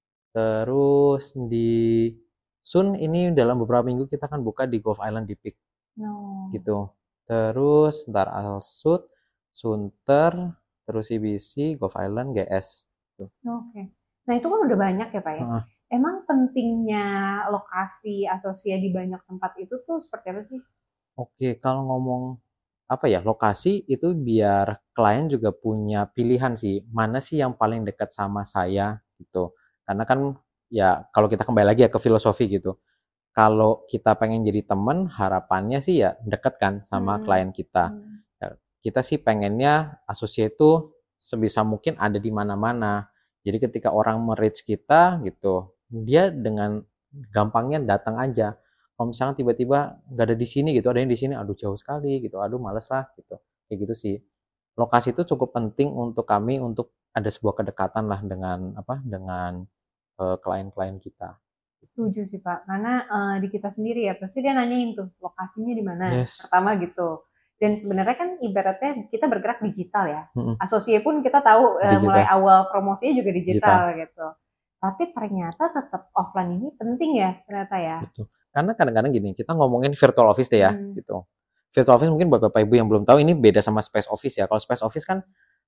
terus di Sun, ini dalam beberapa minggu kita akan buka di Gulf Island di Peak, No. gitu. Terus ntar Alsut, Sunter, terus C B C, Gulf Island, G S. Tuh. Oke. Nah itu kan udah banyak ya Pak ya. Heeh. Emang pentingnya lokasi asosiasi di banyak tempat itu tuh seperti apa sih? Oke, kalau ngomong apa ya, lokasi itu biar klien juga punya pilihan sih, mana sih yang paling dekat sama saya gitu. Karena kan ya kalau kita kembali lagi ya ke filosofi gitu. Kalau kita pengen jadi teman, harapannya sih ya deket kan sama Hmm. klien kita. Hmm. Ya, kita sih pengennya asosiasi itu sebisa mungkin ada di mana-mana. Jadi ketika orang me-reach kita gitu, dia dengan gampangnya datang aja. Kalau misalnya tiba-tiba nggak ada di sini gitu, ada yang di sini, aduh jauh sekali gitu, aduh males lah gitu. Kayak gitu sih. Lokasi itu cukup penting untuk kami untuk ada sebuah kedekatan lah dengan apa dengan uh, klien-klien kita. Setuju sih Pak, karena uh, di kita sendiri ya pasti dia nanyain tuh lokasinya di mana Yes. pertama gitu. Dan sebenarnya kan ibaratnya kita bergerak digital ya. Mm-mm. Asosiasi pun kita tahu uh, mulai awal promosinya juga digital, digital gitu. Tapi ternyata tetap offline ini penting ya ternyata ya. Betul. Karena kadang-kadang gini, kita ngomongin virtual office deh ya, hmm. gitu. Virtual office mungkin buat Bapak Ibu yang belum tahu ini beda sama space office ya. Kalau space office kan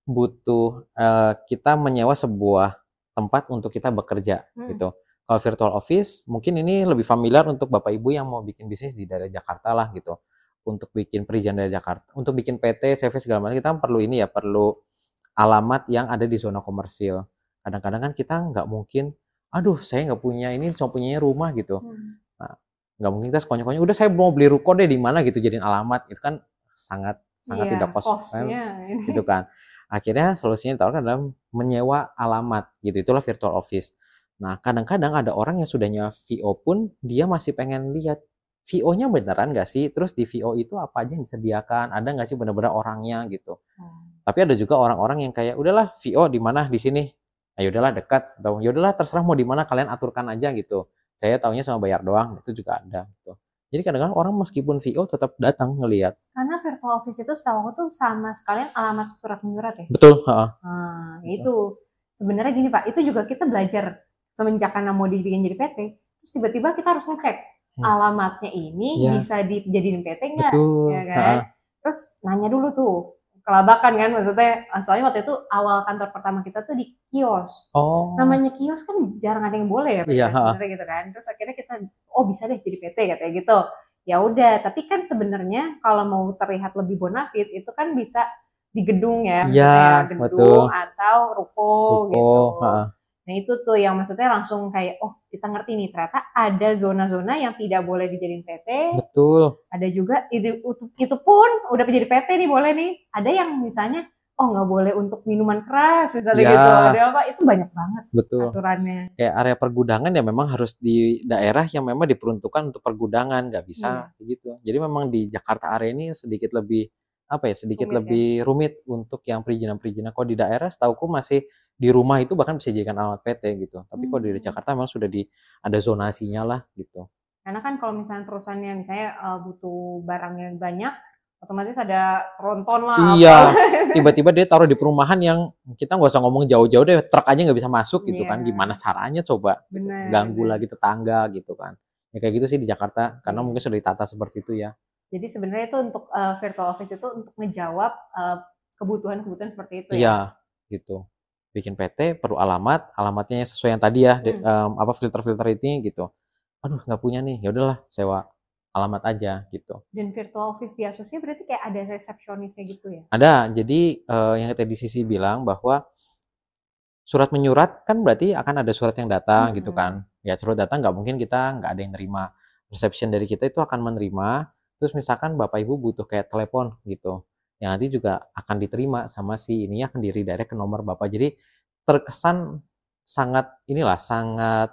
butuh uh, kita menyewa sebuah tempat untuk kita bekerja, hmm. gitu. Kalau virtual office mungkin ini lebih familiar untuk Bapak Ibu yang mau bikin bisnis di daerah Jakarta lah gitu. Untuk bikin perizinan dari Jakarta, untuk bikin P T, C V segala macam kita perlu ini ya, perlu alamat yang ada di zona komersil. Kadang-kadang kan kita nggak mungkin, aduh saya nggak punya ini, cuma punyanya rumah gitu. Hmm. Nah, nggak mungkin kita sekonyong-konyong, udah saya mau beli ruko deh di mana gitu jadiin alamat, itu kan sangat sangat yeah, tidak cost, kan, gitu kan. Akhirnya solusinya ditawarkan adalah menyewa alamat gitu, itulah virtual office. Nah, kadang-kadang ada orang yang sudah nyewa V O pun dia masih pengen lihat V O-nya beneran nggak sih? Terus di V O itu apa aja yang disediakan? Ada nggak sih benar-benar orangnya gitu? Hmm. Tapi ada juga orang-orang yang kayak udahlah V O di mana di sini. Nah, yaudahlah dekat atau yaudahlah terserah mau di mana kalian aturkan aja gitu. Saya taunya sama bayar doang, itu juga ada gitu. Jadi kadang-kadang orang meskipun V O tetap datang ngelihat. Karena virtual office itu setahu aku tuh sama sekalian alamat surat menyurat ya? Betul, heeh. Nah, itu. Sebenarnya gini Pak, itu juga kita belajar semenjak karena mau dibikin jadi P T, terus tiba-tiba kita harus ngecek hmm. alamatnya ini ya. Bisa dijadiin P T nggak? Ya kan? Ha. Terus nanya dulu tuh, kelabakan kan maksudnya, soalnya waktu itu awal kantor pertama kita tuh di kios. Oh. Namanya kios kan jarang ada yang boleh ya P T ya, sebenarnya gitu kan. Terus akhirnya kita, oh bisa deh jadi P T katanya gitu. Ya udah, tapi kan sebenarnya kalau mau terlihat lebih bonafit itu kan bisa di gedung ya, ya gedung betul. Atau ruko, ruko gitu. Ha. Nah itu tuh yang maksudnya langsung kayak, oh kita ngerti nih ternyata ada zona-zona yang tidak boleh dijadiin P T. Betul. Ada juga, itu, itu pun udah menjadi P T nih boleh nih. Ada yang misalnya, oh nggak boleh untuk minuman keras misalnya ya. Gitu. Ada apa, itu banyak banget. Betul. Aturannya. Kayak area pergudangan ya memang harus di daerah yang memang diperuntukkan untuk pergudangan. Nggak bisa iya. Gitu. Jadi memang di Jakarta area ini sedikit lebih, apa ya, sedikit rumit, lebih ya? rumit untuk yang perizinan-perizinan. Kalau di daerah setauku masih di rumah itu bahkan bisa dijadikan alamat P T gitu. Tapi hmm. kalau di Jakarta memang sudah di ada zonasinya lah gitu. Karena kan kalau misalnya perusahaannya misalnya uh, butuh barang yang banyak, otomatis ada tronton lah. Iya. Tiba-tiba dia taruh di perumahan yang kita nggak usah ngomong jauh-jauh deh, truk aja nggak bisa masuk gitu yeah. kan. Gimana caranya coba? Bener, ganggu bener. lagi tetangga gitu kan. Ya kayak gitu sih di Jakarta karena yeah. mungkin sudah ditata seperti itu ya. Jadi sebenarnya itu untuk uh, virtual office itu untuk ngejawab uh, kebutuhan-kebutuhan seperti itu iya, ya. Iya, gitu. Bikin P T perlu alamat, alamatnya sesuai yang tadi ya, hmm. de, um, apa filter-filter ini gitu. Aduh, nggak punya nih. Ya udahlah, sewa alamat aja gitu. Dan virtual office di asosiasi berarti kayak ada resepsionisnya gitu ya? Ada. Jadi uh, yang tadi Sisi bilang bahwa surat menyurat kan berarti akan ada surat yang datang hmm. gitu kan. Ya surat datang nggak mungkin kita nggak ada yang nerima. Reception dari kita itu akan menerima. Terus misalkan Bapak Ibu butuh kayak telepon gitu. yang nanti juga akan diterima sama si ini akan di redirect ke nomor Bapak. Jadi terkesan sangat inilah, sangat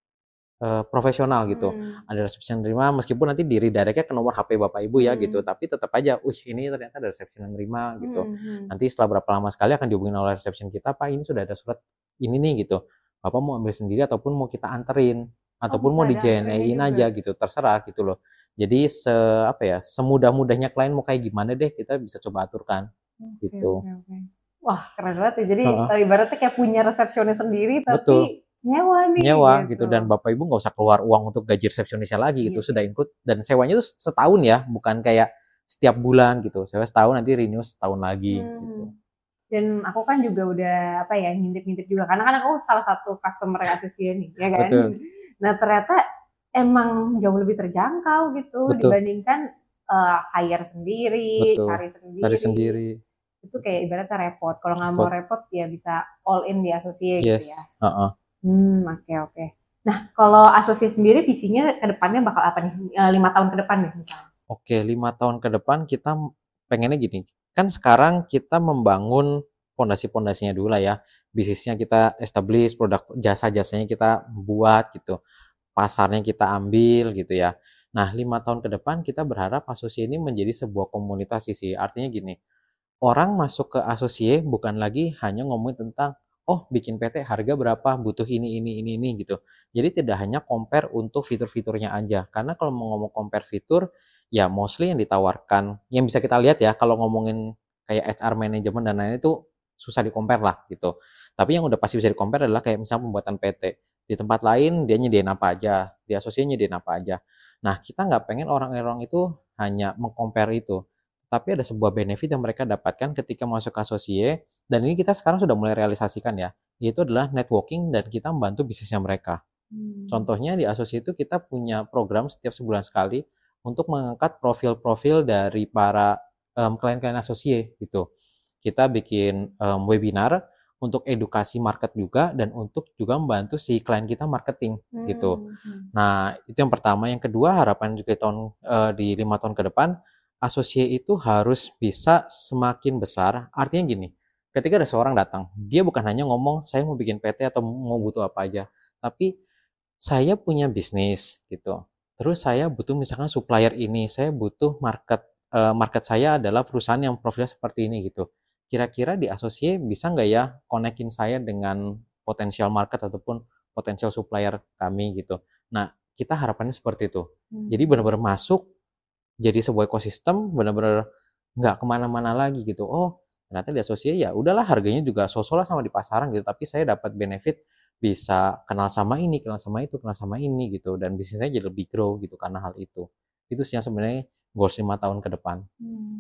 uh, profesional gitu. Hmm. Ada resepsi yang nerima meskipun nanti di redirect-nya ke nomor H P Bapak Ibu ya Hmm. gitu, tapi tetap aja, wih ini ternyata ada resepsi yang nerima gitu. Hmm. Nanti setelah berapa lama sekali akan dihubungin oleh resepsi kita, Pak ini sudah ada surat ini nih gitu. Bapak mau ambil sendiri ataupun mau kita anterin Oh, ataupun bisa mau di ada J N anterinnya E-in juga. aja gitu, terserah gitu loh. Jadi se apa ya, semudah-mudahnya klien mau kayak gimana deh kita bisa coba aturkan Oke, gitu. oke, oke. Wah, keren banget ya. Jadi Heeh. uh, ibaratnya kayak punya resepsionis sendiri Betul. tapi nyewa nih Nyewa gitu. gitu dan Bapak Ibu nggak usah keluar uang untuk gaji resepsionisnya lagi gitu, Iya sudah sih. include dan sewanya itu setahun ya, bukan kayak setiap bulan gitu. Sewa setahun nanti renew setahun lagi gitu. Hmm. Dan aku kan juga udah apa ya ngintip-ngintip juga karena kan aku salah satu customer Associate nih, ya kan. Betul. Nah ternyata emang jauh lebih terjangkau gitu Betul. dibandingkan uh, hire sendiri, Betul. cari sendiri. Cari sendiri. Itu kayak ibaratnya repot. Kalau nggak mau repot ya bisa all in di Associate Yes. gitu ya. Uh-uh. Hmm, oke okay, oke. Okay. Nah kalau Associate sendiri visinya ke depannya bakal apa nih? Lima tahun ke depan nih misalnya. Oke, lima tahun ke depan kita pengennya gini. Kan sekarang kita membangun pondasi-pondasinya dulu lah ya. Bisnisnya kita establish, produk jasa-jasanya kita buat gitu. Pasarnya kita ambil gitu ya. Nah, lima tahun ke depan kita berharap Asosie ini menjadi sebuah komunitas sih. Artinya gini, orang masuk ke Asosie bukan lagi hanya ngomongin tentang oh bikin P T harga berapa, butuh ini, ini, ini, ini gitu. Jadi tidak hanya compare untuk fitur-fiturnya aja. Karena kalau mau ngomong compare fitur, ya mostly yang ditawarkan, yang bisa kita lihat ya kalau ngomongin kayak H R management dan lain-lain itu susah di-compare lah gitu. Tapi yang udah pasti bisa di-compare adalah kayak misalnya pembuatan P T. Di tempat lain dia nyediain apa aja, di Asosie nyediain apa aja. Nah kita nggak pengen orang-orang itu hanya meng-compare itu. Tapi ada sebuah benefit yang mereka dapatkan ketika masuk ke Asosie, dan ini kita sekarang sudah mulai realisasikan ya, yaitu adalah networking dan kita membantu bisnisnya mereka. Hmm. Contohnya di Asosie itu kita punya program setiap sebulan sekali untuk mengangkat profil-profil dari para um, klien-klien Asosie gitu. Kita bikin um, webinar untuk edukasi market juga dan untuk juga membantu si klien kita marketing hmm. gitu. Nah itu yang pertama. Yang kedua harapan juga tahun uh, di lima tahun ke depan Asosie itu harus bisa semakin besar. Artinya gini, ketika ada seorang datang, dia bukan hanya ngomong saya mau bikin P T atau mau butuh apa aja, tapi saya punya bisnis gitu. Terus saya butuh misalkan supplier ini, saya butuh market uh, market saya adalah perusahaan yang profilnya seperti ini gitu. Kira-kira di Asosie bisa nggak ya konekin saya dengan potensial market ataupun potensial supplier kami gitu. Nah, kita harapannya seperti itu. Hmm. Jadi benar-benar masuk jadi sebuah ekosistem, benar-benar nggak kemana-mana lagi gitu. Oh, ternyata di Asosie ya udahlah harganya juga so-so lah sama di pasaran gitu, tapi saya dapat benefit bisa kenal sama ini, kenal sama itu, kenal sama ini gitu, dan bisnisnya jadi lebih grow gitu karena hal itu. Itu sih yang sebenarnya goals lima tahun ke depan. Hmm.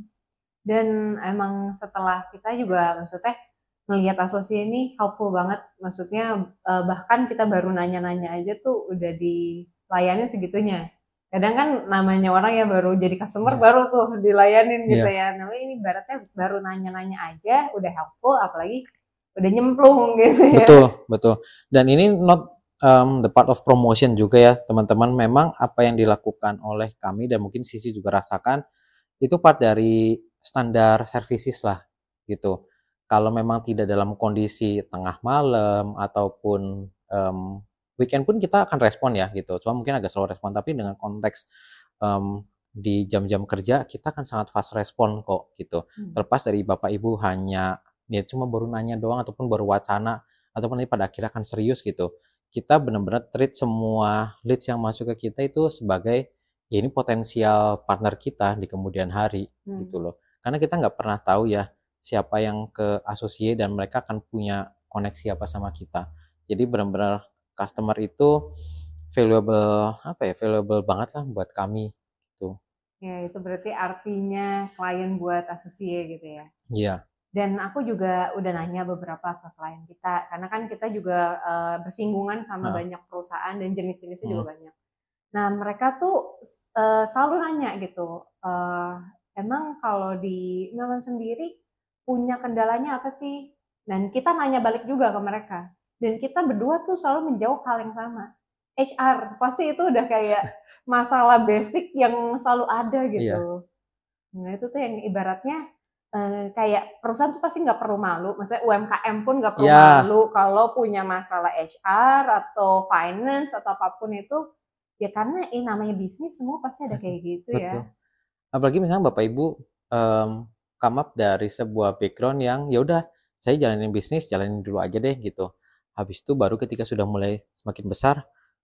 Dan emang setelah kita juga maksudnya ngelihat Asosie ini helpful banget, maksudnya bahkan kita baru nanya-nanya aja tuh udah dilayanin segitunya. Kadang kan namanya orang ya baru jadi customer yeah. baru tuh dilayanin gitu yeah. ya. Namanya ini ibaratnya baru nanya-nanya aja udah helpful, apalagi udah nyemplung gitu ya. Betul, betul. Dan ini not um, the part of promotion juga ya teman-teman. Memang apa yang dilakukan oleh kami dan mungkin Sisi juga rasakan itu part dari standar services lah gitu. Kalau memang tidak dalam kondisi tengah malam ataupun um, weekend pun kita akan respon ya gitu. Cuma mungkin agak slow respon, tapi dengan konteks um, di jam-jam kerja kita akan sangat fast respon kok gitu. Hmm. Terlepas dari Bapak Ibu hanya ya cuma baru nanya doang ataupun baru wacana ataupun nanti pada akhirnya akan serius gitu. Kita benar-benar treat semua leads yang masuk ke kita itu sebagai ya ini potensial partner kita di kemudian hari hmm. gitu loh. Karena kita nggak pernah tahu ya siapa yang ke Asosie dan mereka akan punya koneksi apa sama kita. Jadi benar-benar customer itu valuable apa ya valuable banget lah buat kami gitu. Ya itu berarti artinya klien buat Asosie gitu ya. Iya. Yeah. Dan aku juga udah nanya beberapa ke klien kita karena kan kita juga uh, bersinggungan sama nah. banyak perusahaan dan jenis-jenisnya hmm. juga banyak. Nah mereka tuh uh, selalu nanya gitu, uh, emang kalau di Melon sendiri punya kendalanya apa sih? Dan kita nanya balik juga ke mereka. Dan kita berdua tuh selalu menjawab hal yang sama. H R, pasti itu udah kayak masalah basic yang selalu ada gitu. Iya. Nah itu tuh yang ibaratnya Eee, kayak perusahaan tuh pasti nggak perlu malu, maksudnya U M K M pun nggak perlu Ya, malu kalau punya masalah H R atau finance atau apapun itu, ya karena eh namanya bisnis semua pasti ada kayak gitu betul. ya. Apalagi misalnya Bapak Ibu, mmm, come up dari sebuah background yang, ya udah saya jalanin bisnis, jalanin dulu aja deh gitu. Habis itu baru ketika sudah mulai semakin besar,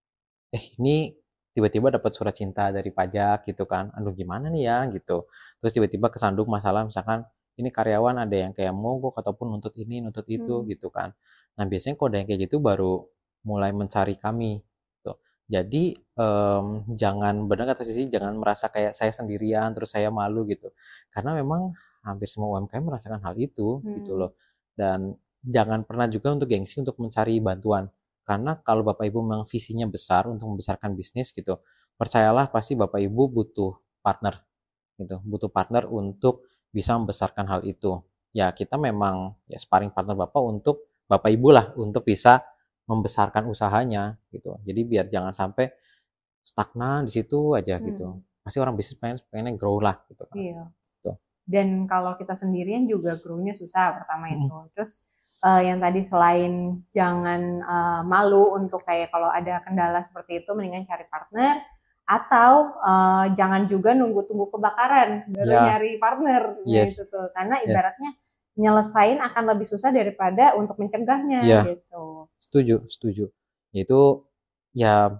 eh ini tiba-tiba dapat surat cinta dari pajak gitu kan, aduh gimana nih ya gitu. Terus tiba-tiba kesandung masalah misalkan ini karyawan ada yang kayak mogok ataupun nuntut ini, nuntut itu Hmm. gitu kan. Nah biasanya kalau ada yang kayak gitu baru mulai mencari kami gitu. Jadi em, jangan benar kata Sisi, jangan merasa kayak saya sendirian terus saya malu gitu. Karena memang hampir semua U M K M merasakan hal itu gitu Hmm. loh. Dan jangan pernah juga untuk gengsi untuk mencari bantuan karena kalau Bapak Ibu memang visinya besar untuk membesarkan bisnis gitu, percayalah pasti Bapak Ibu butuh partner gitu, butuh partner untuk bisa membesarkan hal itu. Ya kita memang ya sparring partner Bapak untuk Bapak Ibu lah untuk bisa membesarkan usahanya gitu. Jadi biar jangan sampai stagnan di situ aja gitu. Hmm. Pasti orang bisnis pengen pengennya grow lah gitu kan. Iya. Tuh. Dan kalau kita sendirian juga grow-nya susah pertama Mm-mm. itu. Terus uh, yang tadi selain jangan uh, malu untuk kayak kalau ada kendala seperti itu mendingan cari partner atau uh, jangan juga nunggu tunggu kebakaran baru Ya, nyari partner. Nah itu yes, tuh karena yes. ibaratnya nyelesain akan lebih susah daripada untuk mencegahnya Ya, gitu. setuju, setuju. Itu ya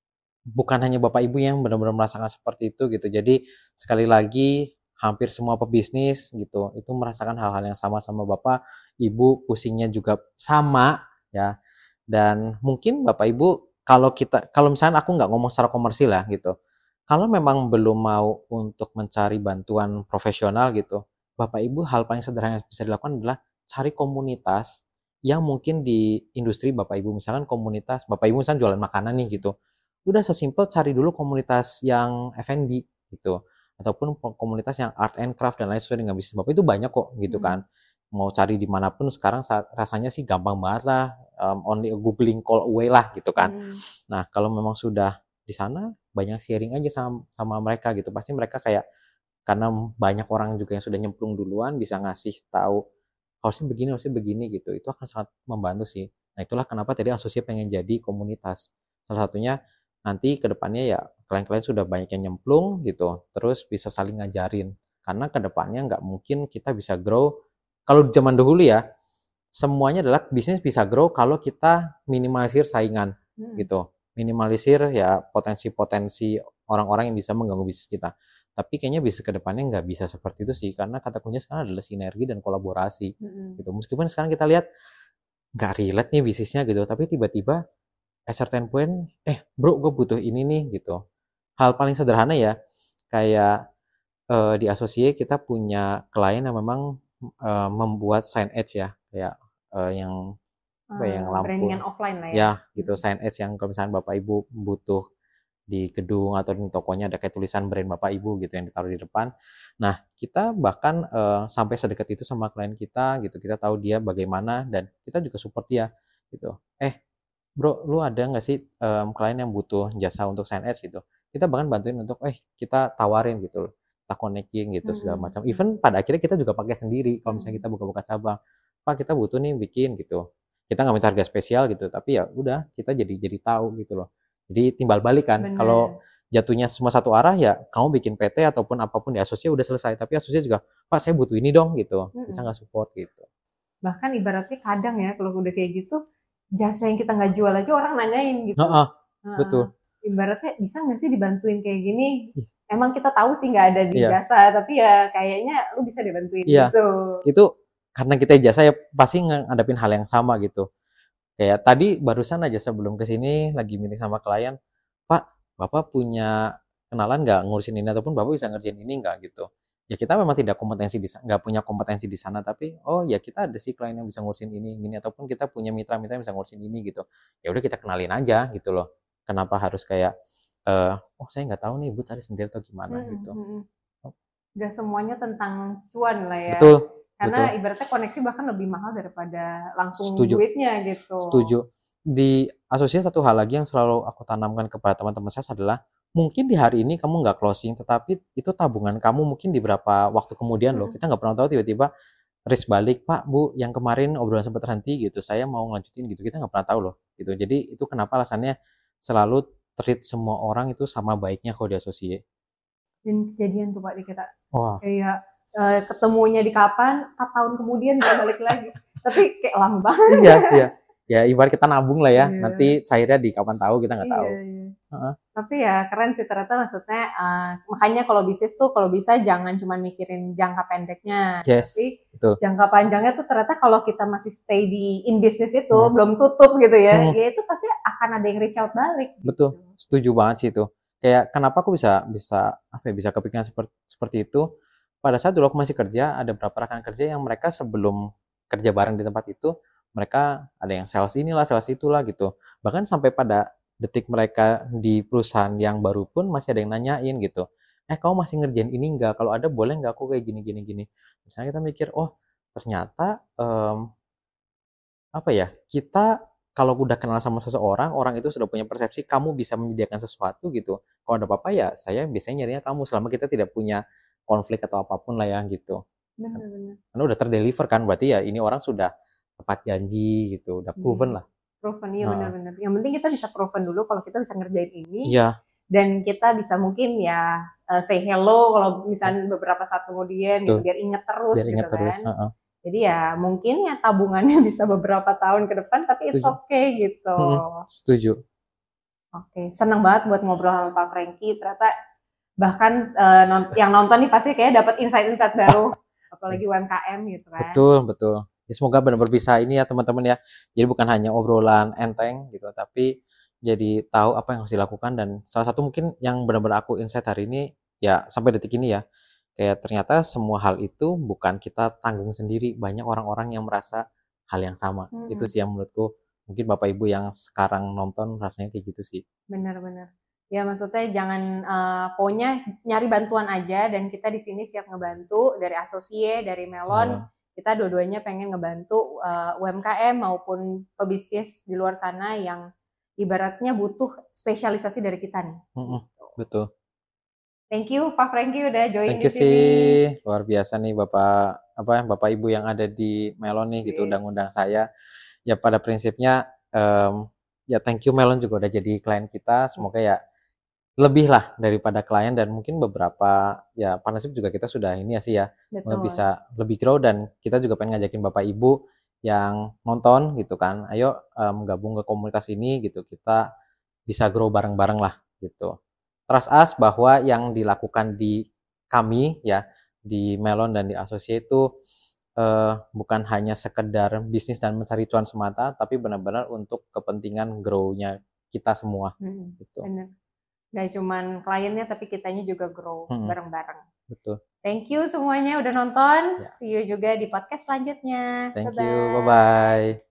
bukan hanya Bapak Ibu yang benar-benar merasakan seperti itu gitu. Jadi sekali lagi hampir semua pebisnis gitu itu merasakan hal-hal yang sama sama Bapak Ibu, pusingnya juga sama ya. Dan mungkin Bapak Ibu kalau kita kalau misalnya aku nggak ngomong secara komersil ya gitu. Kalau memang belum mau untuk mencari bantuan profesional gitu, Bapak Ibu hal paling sederhana yang bisa dilakukan adalah cari komunitas yang mungkin di industri Bapak Ibu, misalkan komunitas Bapak Ibu misalkan jualan makanan nih gitu, udah sesimpel cari dulu komunitas yang F and B gitu ataupun komunitas yang art and craft dan lain sesuai dengan bisnis Bapak itu banyak kok gitu Hmm. kan. Mau cari dimanapun sekarang saat, rasanya sih gampang banget lah, um, only a googling call away lah gitu kan. Hmm. Nah kalau memang sudah di sana banyak sharing aja sama, sama mereka gitu, pasti mereka kayak karena banyak orang juga yang sudah nyemplung duluan bisa ngasih tahu harusnya begini harusnya begini gitu, itu akan sangat membantu sih. Nah itulah kenapa tadi asosiasi pengen jadi komunitas, salah satunya nanti kedepannya ya klien-klien sudah banyak yang nyemplung gitu, terus bisa saling ngajarin karena kedepannya nggak mungkin kita bisa grow kalau zaman dahulu ya, semuanya adalah bisnis bisa grow kalau kita minimalisir saingan Hmm. gitu, minimalisir ya potensi-potensi orang-orang yang bisa mengganggu bisnis kita. Tapi kayaknya bisa kedepannya nggak bisa seperti itu sih, karena kata kuncinya sekarang adalah sinergi dan kolaborasi Hmm. gitu. Meskipun sekarang kita lihat nggak relate nih bisnisnya gitu, tapi tiba-tiba at certain point, eh bro gue butuh ini nih gitu. Hal paling sederhana ya, kayak eh, di Associate kita punya klien yang memang eh, membuat sign ads ya, kayak eh, yang apa ya, yang Uh, lampu brandingan offline lah ya. ya gitu, Hmm. sign ads yang kalau misalnya Bapak Ibu butuh di gedung atau di tokonya ada kayak tulisan brand Bapak Ibu gitu yang ditaruh di depan. Nah, kita bahkan uh, sampai sedekat itu sama klien kita gitu. Kita tahu dia bagaimana dan kita juga support dia gitu. Eh, bro, lu ada nggak sih um, klien yang butuh jasa untuk sign ads gitu? Kita bahkan bantuin untuk, eh kita tawarin gitu, kita connecting gitu segala Hmm. macam. Even pada akhirnya kita juga pakai sendiri kalau misalnya Hmm. kita buka-buka cabang. Pak kita butuh nih bikin gitu. Kita nggak minta harga spesial gitu, tapi ya udah kita jadi jadi tahu gitu loh. Jadi timbal balik kan. Kalau Bener. jatuhnya semua satu arah ya kamu bikin P T ataupun apapun di asosiasi udah selesai. Tapi asosiasi juga, Pak saya butuh ini dong gitu. Bisa Hmm. nggak support gitu. Bahkan ibaratnya kadang ya kalau udah kayak gitu, jasa yang kita nggak jual aja orang nanyain gitu. Heeh, Heeh. betul. Ibaratnya bisa nggak sih dibantuin kayak gini? Emang kita tahu sih nggak ada di Iya, jasa, tapi ya kayaknya lu bisa dibantuin iya. gitu. Itu karena kita jasa ya pasti ngadapin hal yang sama gitu. Kayak tadi barusan aja sebelum ke sini lagi meeting sama klien, Pak, Bapak punya kenalan nggak ngurusin ini ataupun Bapak bisa ngerjain ini nggak gitu. Ya kita memang tidak kompetensi di nggak punya kompetensi di sana tapi oh ya kita ada sih klien yang bisa ngurusin ini gini ataupun kita punya mitra-mitra yang bisa ngurusin ini gitu. Ya udah kita kenalin aja gitu loh. Kenapa harus kayak eh oh saya nggak tahu nih Ibu cari sendiri atau gimana Hmm, gitu. hmm. Gak semuanya tentang cuan lah ya. Betul, betul. Karena ibaratnya koneksi bahkan lebih mahal daripada langsung Setuju. duitnya gitu. Setuju. Di asosiasi satu hal lagi yang selalu aku tanamkan kepada teman-teman saya adalah mungkin di hari ini kamu nggak closing, tetapi itu tabungan kamu mungkin di beberapa waktu kemudian loh. Mhm. Kita nggak pernah tahu tiba-tiba risk balik, "Pak, Bu, yang kemarin obrolan sempat terhenti gitu, saya mau ngelanjutin," gitu. Kita nggak pernah tahu loh, gitu. Jadi itu kenapa alasannya selalu treat semua orang itu sama baiknya kalau di associate. Dan kejadian tuh Pak di kita. Wah. Kayak uh, ketemunya di kapan, empat tahun kemudian baru balik lagi. Tapi kayak lama banget. Iya, iya. Ya ibarat kita nabung lah ya, Iya. nanti cairnya di kapan tahu kita nggak Iya, tahu. iya. Heeh. Tapi ya keren sih ternyata, maksudnya uh, makanya kalau bisnis tuh kalau bisa jangan cuma mikirin jangka pendeknya, Yes, tapi betul. jangka panjangnya tuh ternyata kalau kita masih stay di in bisnis itu, Hmm. belum tutup gitu ya, Hmm. ya itu pasti akan ada yang reach out balik. Betul, gitu. setuju banget sih itu. Kayak kenapa aku bisa bisa apa ya, bisa kepikiran seperti seperti itu. Pada saat dulu aku masih kerja, ada beberapa rekan kerja yang mereka sebelum kerja bareng di tempat itu, mereka ada yang sales inilah, sales itulah gitu. Bahkan sampai pada detik mereka di perusahaan yang baru pun masih ada yang nanyain gitu. Eh, kamu masih ngerjain ini enggak? Kalau ada boleh nggak aku kayak gini gini gini. Misalnya kita mikir, oh ternyata em, apa ya, kita kalau udah kenal sama seseorang, orang itu sudah punya persepsi kamu bisa menyediakan sesuatu gitu. Kalau ada apa-apa ya saya biasanya nyarinya kamu, selama kita tidak punya konflik atau apapun lah ya gitu. Benar-benar. Karena udah terdeliver kan, berarti ya ini orang sudah tepat janji gitu, udah proven lah. Proven, iya Nah. benar-benar. Yang penting kita bisa proven dulu kalau kita bisa ngerjain ini. Iya. Dan kita bisa mungkin ya uh, say hello kalau misalnya beberapa saat kemudian gitu, Betul. biar inget terus Biar gitu ingat terus, kan. heeh. Jadi ya mungkin ya tabungannya bisa beberapa tahun ke depan, tapi it's Setuju. okay gitu. Mm-mm, setuju. Oke, seneng banget buat ngobrol sama Pak Franky. Ternyata bahkan uh, non- yang nonton nih pasti kayak dapat insight-insight baru, apalagi U M K M gitu kan. Betul, betul. Ya, semoga benar-benar bisa ini ya teman-teman ya. Jadi bukan hanya obrolan enteng gitu, tapi jadi tahu apa yang harus dilakukan. Dan salah satu mungkin yang benar-benar aku insight hari ini ya sampai detik ini ya, kayak ternyata semua hal itu bukan kita tanggung sendiri. Banyak orang-orang yang merasa hal yang sama. Hmm. Itu sih yang menurutku mungkin Bapak Ibu yang sekarang nonton rasanya kayak gitu sih. Benar-benar. Ya maksudnya jangan uh, pokoknya nyari bantuan aja, dan kita di sini siap ngebantu dari Associate, dari Melon. Hmm. Kita dua-duanya pengen ngebantu uh, U M K M maupun pebisnis di luar sana yang ibaratnya butuh spesialisasi dari kita nih. Mm-mm, betul. Thank you Pak Franky udah join Thank you di sini. sih, luar biasa nih Bapak apa Bapak Ibu yang ada di Melon nih. Yes. Gitu undang-undang saya. Ya pada prinsipnya um, ya thank you Melon juga udah jadi klien kita. Semoga yes. ya lebih lah daripada klien, dan mungkin beberapa ya partnership juga kita sudah ini ya sih ya. Betul. Bisa lebih grow, dan kita juga pengen ngajakin Bapak Ibu yang nonton gitu kan. Ayo um, gabung ke komunitas ini gitu. Kita bisa grow bareng-bareng lah gitu. Trust us bahwa yang dilakukan di kami ya di Melon dan di Associate itu uh, bukan hanya sekedar bisnis dan mencari cuan semata, tapi benar-benar untuk kepentingan grow-nya kita semua. Hmm, gitu. Benar. Gak cuman kliennya tapi kitanya juga grow hmm. bareng-bareng. Betul. Thank you semuanya udah nonton. Ya. See you juga di podcast selanjutnya. Thank bye-bye. you. Bye-bye.